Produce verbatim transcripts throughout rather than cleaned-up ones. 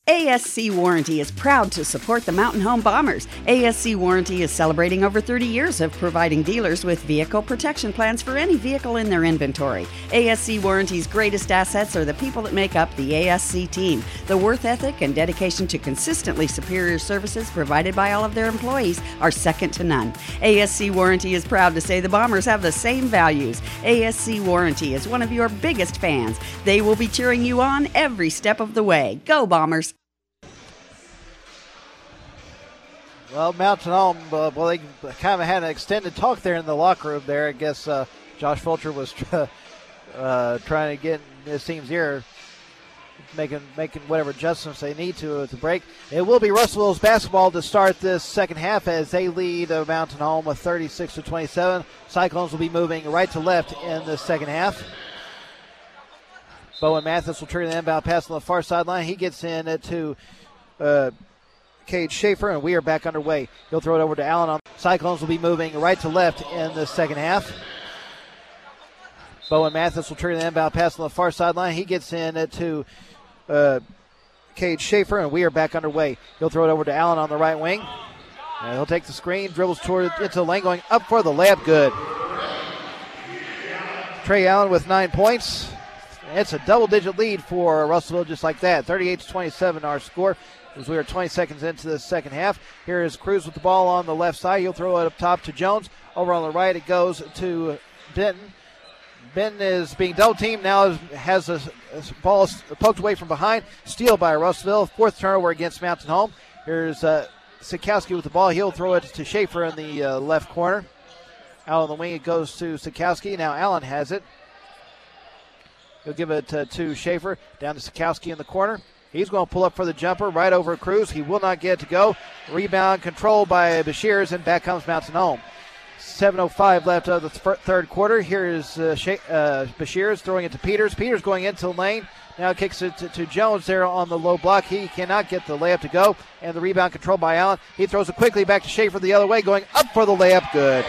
A S C Warranty is proud to support the Mountain Home Bombers. A S C Warranty is celebrating over thirty years of providing dealers with vehicle protection plans for any vehicle in their inventory. A S C Warranty's greatest assets are the people that make up the A S C team. The worth ethic and dedication to consistently superior services provided by all of their employees are second to none. A S C Warranty is proud to say the Bombers have the same values. A S C Warranty is one of your biggest fans. They will be cheering you on every step of the way. Go Bombers! Well, Mountain Home, uh, well, they kind of had an extended talk there in the locker room there. I guess uh, Josh Fulcher was tr- uh, trying to get in his team's ear, making making whatever adjustments they need to at the break. It will be Russellville's basketball to start this second half as they lead uh, Mountain Home with thirty-six to twenty-seven. Cyclones will be moving right to left in the second half. Bowen Mathis will turn the inbound pass on the far sideline. He gets in to uh, Cade Schaefer, and we are back underway. He'll throw it over to Allen. On Cyclones will be moving right to left in the second half. Bowen Mathis will turn the inbound pass on the far sideline. He gets in to uh, Cade Schaefer, and we are back underway. He'll throw it over to Allen on the right wing. And he'll take the screen, dribbles toward into the lane, going up for the layup. Good. Trey Allen with nine points. It's a double-digit lead for Russellville just like that. thirty-eight to twenty-seven our score as we are twenty seconds into the second half. Here is Cruz with the ball on the left side. He'll throw it up top to Jones. Over on the right it goes to Benton. Benton is being double-teamed. Now has a, a ball poked away from behind. Steal by Russellville. Fourth turnover against Mountain Home. Here's uh, Sikowski with the ball. He'll throw it to Schaefer in the uh, left corner. Out on the wing it goes to Sikowski. Now Allen has it. He'll give it uh, to Schaefer. Down to Sikowski in the corner. He's going to pull up for the jumper right over Cruz. He will not get it to go. Rebound controlled by Bashirs, and back comes Mountain Home. seven oh five left of the th- third quarter. Here is uh, Sha- uh, Bashirs throwing it to Peters. Peters going into the lane. Now kicks it to, to Jones there on the low block. He cannot get the layup to go. And the rebound controlled by Allen. He throws it quickly back to Schaefer the other way, going up for the layup. Good.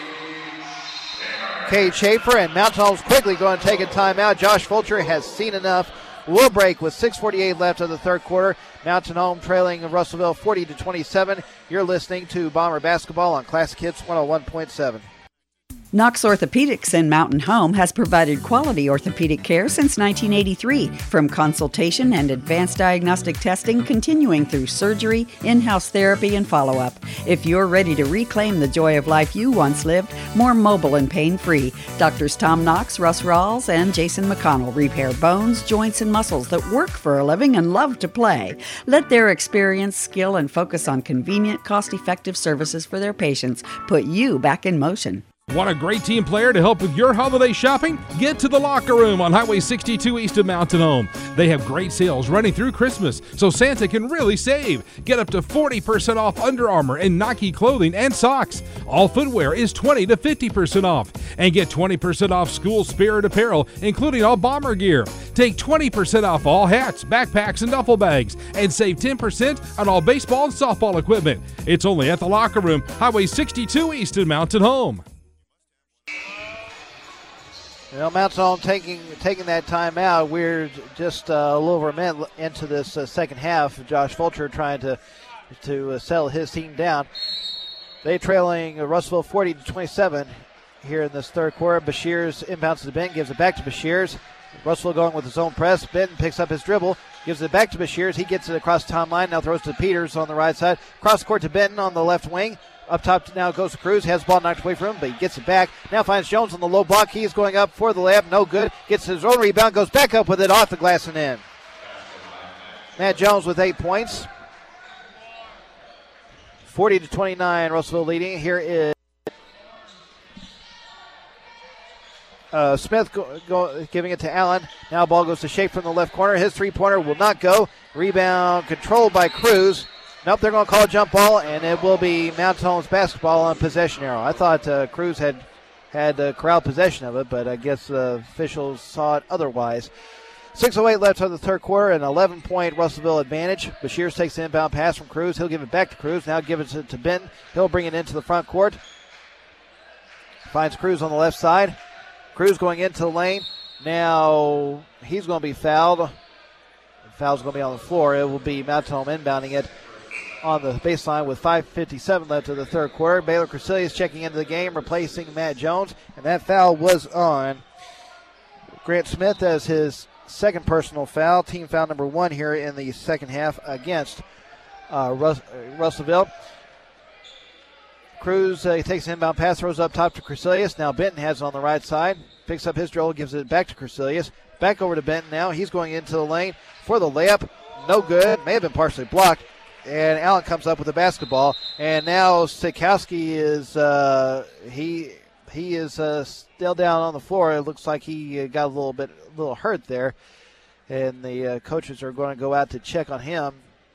Cade Schaefer, and Mountain Home's quickly going to take a timeout. Josh Fulcher has seen enough. Will break with six forty-eight left of the third quarter. Mountain Home trailing Russellville forty to twenty-seven. You're listening to Bomber Basketball on Classic Hits one oh one point seven. Knox Orthopedics in Mountain Home has provided quality orthopedic care since nineteen eighty-three, from consultation and advanced diagnostic testing continuing through surgery, in-house therapy, and follow-up. If you're ready to reclaim the joy of life you once lived, more mobile and pain-free, Doctors Tom Knox, Russ Rawls, and Jason McConnell repair bones, joints, and muscles that work for a living and love to play. Let their experience, skill, and focus on convenient, cost-effective services for their patients put you back in motion. Want a great team player to help with your holiday shopping? Get to the Locker Room on Highway sixty-two east of Mountain Home. They have great sales running through Christmas, so Santa can really save. Get up to forty percent off Under Armour and Nike clothing and socks. All footwear is twenty to fifty percent off. And get twenty percent off school spirit apparel, including all Bomber gear. Take twenty percent off all hats, backpacks, and duffel bags. And save ten percent on all baseball and softball equipment. It's only at the Locker Room, Highway sixty-two east of Mountain Home. Well, Mountain Home taking taking that time out. We're just uh, a little over a minute into this uh, second half. Josh Fulcher trying to to uh, settle his team down. They trailing uh, Russellville forty to twenty-seven here in this third quarter. Bashirs inbounds to Benton, gives it back to Bashirs. Russellville going with his own press. Benton picks up his dribble, gives it back to Bashirs. He gets it across the timeline. Now throws to Peters on the right side. Cross court to Benton on the left wing. Up top now goes to Cruz. Has the ball knocked away from him, but he gets it back. Now finds Jones on the low block. He's going up for the layup. No good. Gets his own rebound. Goes back up with it off the glass and in. Matt Jones with eight points. forty to twenty-nine. Russellville leading. Here is uh, Smith go, go, giving it to Allen. Now ball goes to Schaefer from the left corner. His three-pointer will not go. Rebound controlled by Cruz. Nope, they're going to call a jump ball, and it will be Mountain Home's basketball on possession arrow. I thought uh, Cruz had had uh, corralled possession of it, but I guess the officials saw it otherwise. six oh eight left of the third quarter, an eleven-point Russellville advantage. Bashirs takes the inbound pass from Cruz. He'll give it back to Cruz. Now give it to, to Benton. He'll bring it into the front court. Finds Cruz on the left side. Cruz going into the lane. Now he's going to be fouled. Foul's going to be on the floor. It will be Mountain Home inbounding it on the baseline with five fifty-seven left in the third quarter. Baylor Crecilius checking into the game, replacing Matt Jones, and that foul was on Grant Smith as his second personal foul, team foul number one here in the second half against uh, Rus- Russellville. Cruz uh, he takes an inbound pass, throws up top to Crecilius. Now Benton has it on the right side, picks up his dribble, gives it back to Crecilius. Back over to Benton now. He's going into the lane for the layup. No good. May have been partially blocked. And Allen comes up with the basketball. And now Sikowski is uh, he he is uh, still down on the floor. It looks like he got a little bit a little hurt there. And the uh, coaches are going to go out to check on him.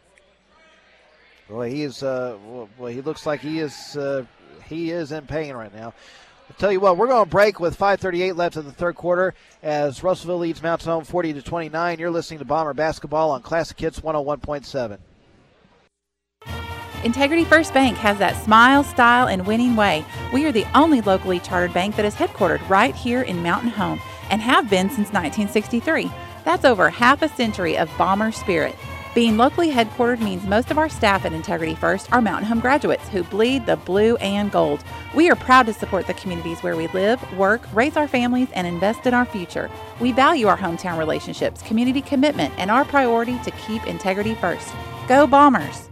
Boy, he is. Uh, well, he looks like he is. Uh, he is in pain right now. I'll tell you what, we're going to break with five thirty-eight left in the third quarter as Russellville leads Mountain Home forty to twenty-nine. You're listening to Bomber Basketball on Classic Hits one oh one point seven. Integrity First Bank has that smile, style, and winning way. We are the only locally chartered bank that is headquartered right here in Mountain Home and have been since nineteen sixty-three. That's over half a century of Bomber spirit. Being locally headquartered means most of our staff at Integrity First are Mountain Home graduates who bleed the blue and gold. We are proud to support the communities where we live, work, raise our families, and invest in our future. We value our hometown relationships, community commitment, and our priority to keep integrity first. Go Bombers!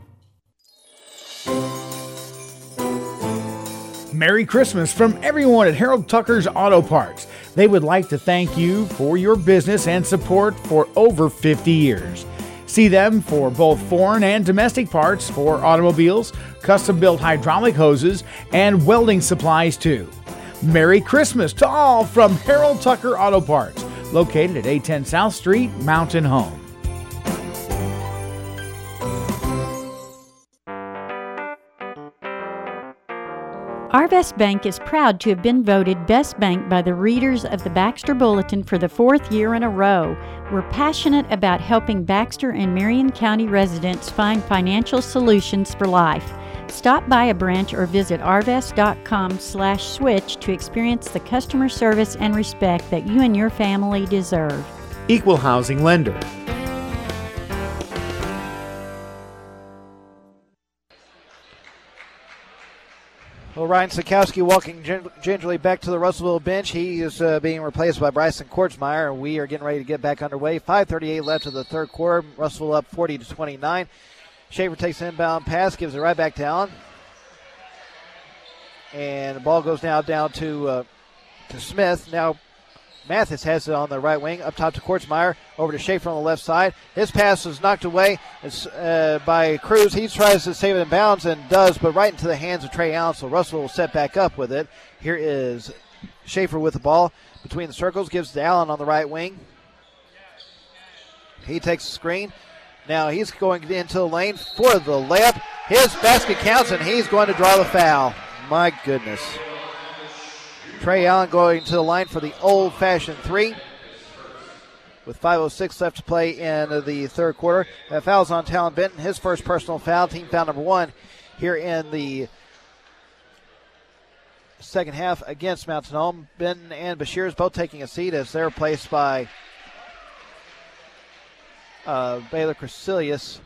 Merry Christmas from everyone at Harold Tucker's Auto Parts. They would like to thank you for your business and support for over fifty years. See them for both foreign and domestic parts for automobiles, custom-built hydraulic hoses, and welding supplies too. Merry Christmas to all from Harold Tucker Auto Parts, located at eight ten South Street, Mountain Home. Arvest Bank is proud to have been voted Best Bank by the readers of the Baxter Bulletin for the fourth year in a row. We're passionate about helping Baxter and Marion County residents find financial solutions for life. Stop by a branch or visit arvest.com slash switch to experience the customer service and respect that you and your family deserve. Equal housing lender. Well, Ryan Sikowski walking gin- gingerly back to the Russellville bench. He is uh, being replaced by Bryson Kortsmeyer. We are getting ready to get back underway. five thirty-eight left in the third quarter. Russellville up forty to twenty-nine. Schaefer takes an inbound pass, gives it right back to Allen. And the ball goes now down to, uh, to Smith. Now Mathis has it on the right wing, up top to Kortsmeyer, over to Schaefer on the left side. His pass is knocked away uh, by Cruz. He tries to save it in bounds and does, but right into the hands of Trey Allen, so Russell will set back up with it. Here is Schaefer with the ball between the circles, gives to Allen on the right wing. He takes the screen. Now he's going into the lane for the layup. His basket counts, and he's going to draw the foul. My goodness. Trey Allen going to the line for the old-fashioned three with five oh six left to play in the third quarter. That foul's on Talon Benton, his first personal foul, team foul number one here in the second half against Mountain Home. Benton and Bashirs both taking a seat as they're replaced by uh, Baylor Crecilius.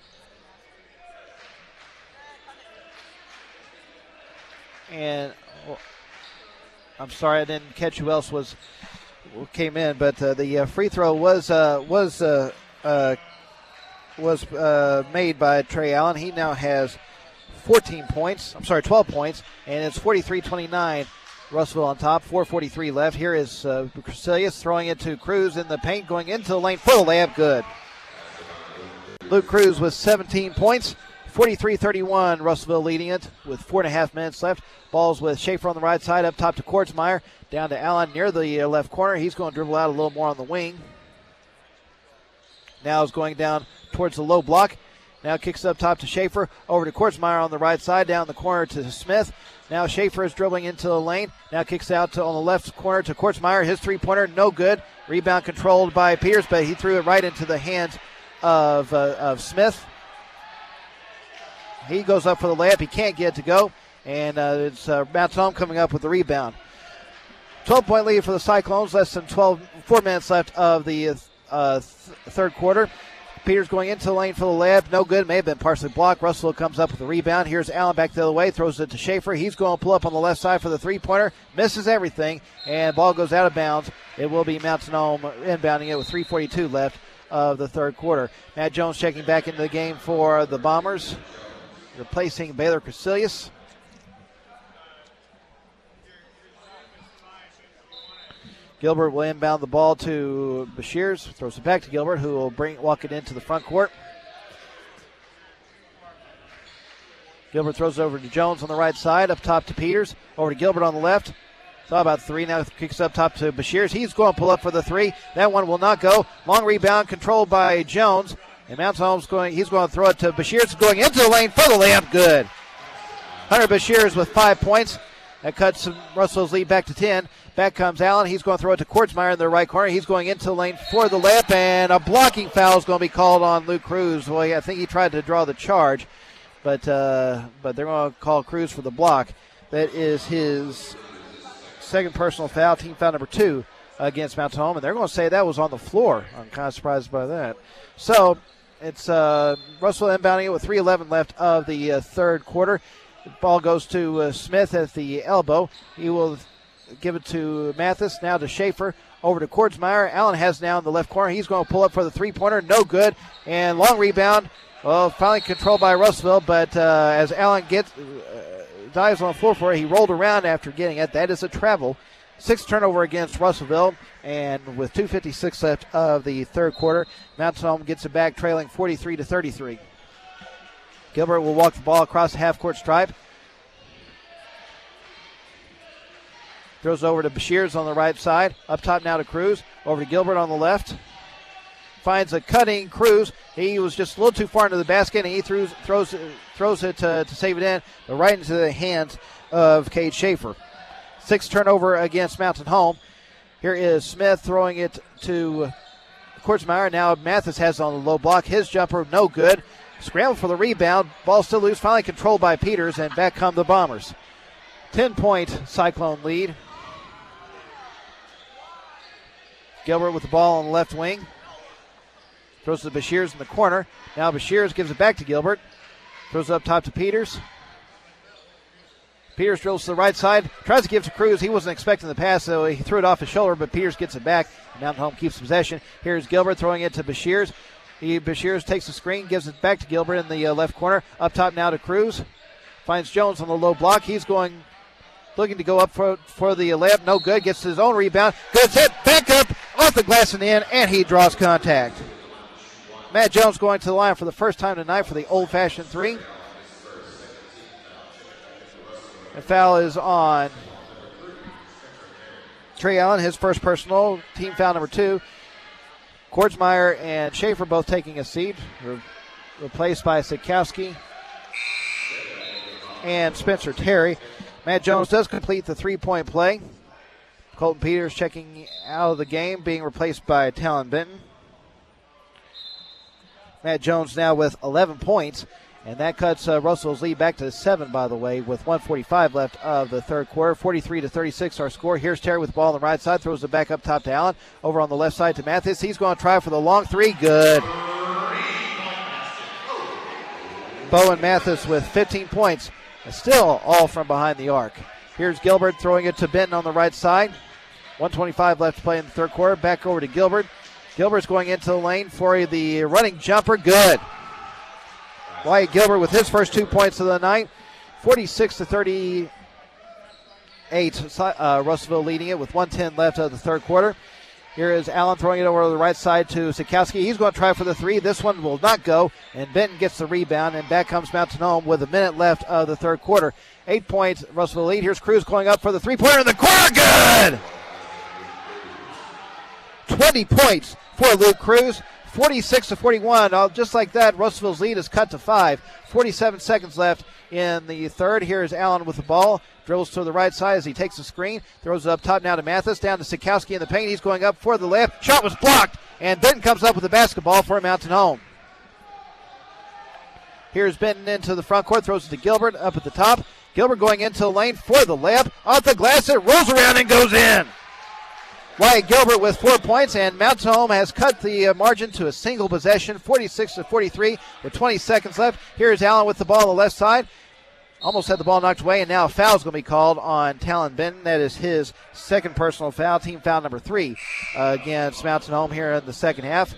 And well, I'm sorry, I didn't catch who else was came in, but uh, the uh, free throw was uh, was uh, uh, was uh, made by Trey Allen. He now has fourteen points. I'm sorry, twelve points, and it's forty-three twenty-nine. Russellville on top. four forty-three left. Here is uh, Crecilius throwing it to Cruz in the paint, going into the lane for the layup. Good. Luke Cruz with seventeen points. forty-three thirty-one, Russellville leading it with four and a half minutes left. Ball's with Schaefer on the right side, up top to Kortsmeyer, down to Allen near the left corner. He's going to dribble out a little more on the wing. Now is going down towards the low block. Now kicks up top to Schaefer, over to Kortsmeyer on the right side, down the corner to Smith. Now Schaefer is dribbling into the lane. Now kicks out to, on the left corner to Kortsmeyer. His three-pointer, no good. Rebound controlled by Peters, but he threw it right into the hands of, uh, of Smith. He goes up for the layup. He can't get it to go. And uh, it's uh, Mountain Home coming up with the rebound. twelve-point lead for the Cyclones. Less than twelve, four minutes left of the uh, th- third quarter. Peters going into the lane for the layup. No good. May have been partially blocked. Russell comes up with the rebound. Here's Allen back the other way. Throws it to Schaefer. He's going to pull up on the left side for the three-pointer. Misses everything. And ball goes out of bounds. It will be Mountain Home inbounding it with three forty-two left of the third quarter. Matt Jones checking back into the game for the Bombers, replacing Baylor Casilius. Gilbert will inbound the ball to Bashirs. Throws it back to Gilbert, who will bring walk it into the front court. Gilbert throws it over to Jones on the right side. Up top to Peters. Over to Gilbert on the left. Saw about three. Now kicks up top to Bashirs. He's going to pull up for the three. That one will not go. Long rebound controlled by Jones. And Mountain Home's going, he's going to throw it to Bashirs. Going into the lane for the layup. Good. Hunter Bashirs with five points. That cuts Russell's lead back to ten. Back comes Allen. He's going to throw it to Kortsmeyer in the right corner. He's going into the lane for the layup, and a blocking foul is going to be called on Luke Cruz. Well, I think he tried to draw the charge, but uh, but they're going to call Cruz for the block. That is his second personal foul, team foul number two against Mountain Home, and they're going to say that was on the floor. I'm kind of surprised by that. So it's uh, Russell inbounding it with three eleven left of the uh, third quarter. The ball goes to uh, Smith at the elbow. He will give it to Mathis, now to Schaefer, over to Kortsmeyer. Allen has now in the left corner. He's going to pull up for the three-pointer. No good. And long rebound. Well, finally controlled by Russellville, but uh, as Allen gets uh, dives on the floor for it, he rolled around after getting it. That is a travel. Sixth turnover against Russellville, and with two fifty-six left of the third quarter, Mountain Home gets it back, trailing forty-three to thirty-three. Gilbert will walk the ball across the half-court stripe. Throws over to Bashirs on the right side. Up top now to Cruz. Over to Gilbert on the left. Finds a cutting Cruz. He was just a little too far into the basket, and he throws throws, throws it to, to save it in, but right into the hands of Cade Schaefer. Sixth turnover against Mountain Home. Here is Smith throwing it to Kortsmeyer. Now Mathis has it on the low block. His jumper, no good. Scramble for the rebound. Ball still loose. Finally controlled by Peters, and back come the Bombers. ten-point Cyclone lead. Gilbert with the ball on the left wing. Throws to Bashirs in the corner. Now Bashirs gives it back to Gilbert. Throws it up top to Peters. Peters drills to the right side. Tries to give it to Cruz. He wasn't expecting the pass, so he threw it off his shoulder, but Peters gets it back. Mountain Home keeps possession. Here's Gilbert throwing it to Bashirs. He, Bashirs takes the screen, gives it back to Gilbert in the uh, left corner. Up top now to Cruz. Finds Jones on the low block. He's going, looking to go up for, for the layup. No good. Gets his own rebound. Good hit. Back up off the glass and in, and he draws contact. Matt Jones going to the line for the first time tonight for the old-fashioned three. The foul is on Trey Allen, his first personal, team foul number two. Kortsmeyer and Schaefer both taking a seat, re- replaced by Sikowski and Spencer Terry. Matt Jones does complete the three-point play. Colton Peters checking out of the game, being replaced by Talon Benton. Matt Jones now with eleven points, and that cuts uh, Russell's lead back to seven, by the way, with one forty-five left of the third quarter. forty-three to thirty-six our score. Here's Terry with the ball on the right side, throws it back up top to Allen. Over on the left side to Mathis. He's going to try for the long three. Good. Bowen Mathis with fifteen points. Still all from behind the arc. Here's Gilbert throwing it to Benton on the right side. one twenty-five left to play in the third quarter. Back over to Gilbert. Gilbert's going into the lane for the running jumper. Good. Wyatt Gilbert with his first two points of the night. forty-six to thirty-eight. Uh, Russellville leading it with one ten left of the third quarter. Here is Allen throwing it over to the right side to Sikowski. He's going to try for the three. This one will not go, and Benton gets the rebound, and back comes Mountain Home with a minute left of the third quarter. Eight points, Russellville lead. Here's Cruz going up for the three-pointer in the corner. Good! twenty points for Luke Cruz. forty-six to forty-one. Uh, just like that, Russellville's lead is cut to five. forty-seven seconds left in the third. Here is Allen with the ball. Dribbles to the right side as he takes the screen. Throws it up top now to Mathis. Down to Sikowski in the paint. He's going up for the layup. Shot was blocked. And Benton comes up with the basketball for Mountain Home. Here's Benton into the front court. Throws it to Gilbert up at the top. Gilbert going into the lane for the layup. Off the glass. It rolls around and goes in. Wyatt Gilbert with four points, and Mountain Home has cut the uh, margin to a single possession, forty-six to forty-three, with twenty seconds left. Here's Allen with the ball on the left side. Almost had the ball knocked away, and now a foul is going to be called on Talon Benton. That is his second personal foul, team foul number three uh, against Mountain Home here in the second half.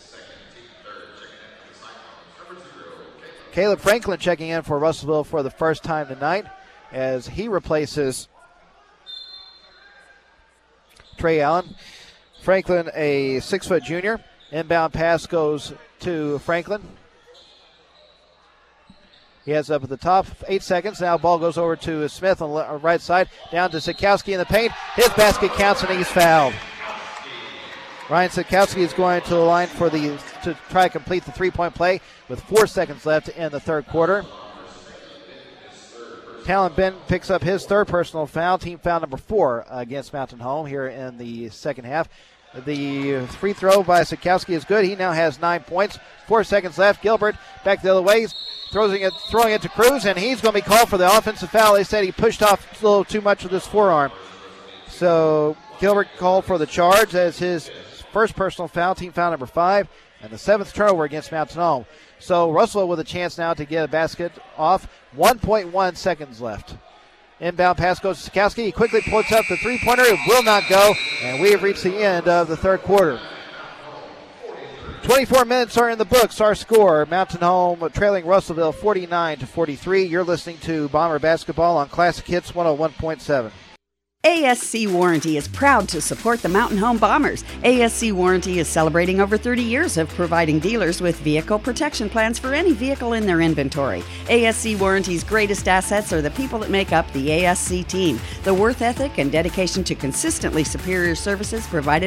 Caleb Franklin checking in for Russellville for the first time tonight as he replaces Trey Allen. Franklin, a six-foot junior. Inbound pass goes to Franklin. He has up at the top, eight seconds. Now ball goes over to Smith on the right side, down to Sikowski in the paint. His basket counts and he's fouled. Ryan Sikowski is going to the line for the to try to complete the three-point play with four seconds left in the third quarter. Talon Benton picks up his third personal foul, team foul number four against Mountain Home here in the second half. The free throw by Sikowski is good. He now has nine points. Four seconds left. Gilbert back the other way. Throwing it, throwing it to Cruz, and he's going to be called for the offensive foul. They said he pushed off a little too much with his forearm. So Gilbert called for the charge as his first personal foul, team foul number five, and the seventh turnover against Mountain Home. So Russell with a chance now to get a basket off. one point one seconds left. Inbound pass goes to Sikowski. He quickly puts up the three-pointer. It will not go, and we have reached the end of the third quarter. twenty-four minutes are in the books. Our score, Mountain Home trailing Russellville forty-nine to forty-three. You're listening to Bomber Basketball on Classic Hits one oh one point seven. A S C Warranty is proud to support the Mountain Home Bombers. A S C Warranty is celebrating over thirty years of providing dealers with vehicle protection plans for any vehicle in their inventory. A S C Warranty's greatest assets are the people that make up the A S C team. The worth ethic and dedication to consistently superior services provided